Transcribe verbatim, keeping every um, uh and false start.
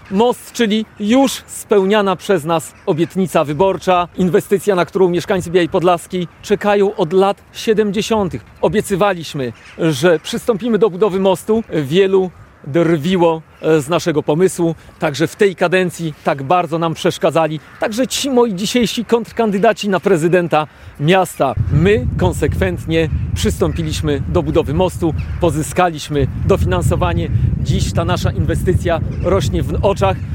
Most, czyli już spełniana przez nas obietnica wyborcza, inwestycja, na którą mieszkańcy Białej Podlaskiej czekają od lat siedemdziesiątych. Obiecywaliśmy, że przystąpimy do budowy mostu. Wielu drwiło z naszego pomysłu, także w tej kadencji tak bardzo nam przeszkadzali, także ci moi dzisiejsi kontrkandydaci na prezydenta miasta. My konsekwentnie przystąpiliśmy do budowy mostu, pozyskaliśmy dofinansowanie. Dziś ta nasza inwestycja rośnie w oczach.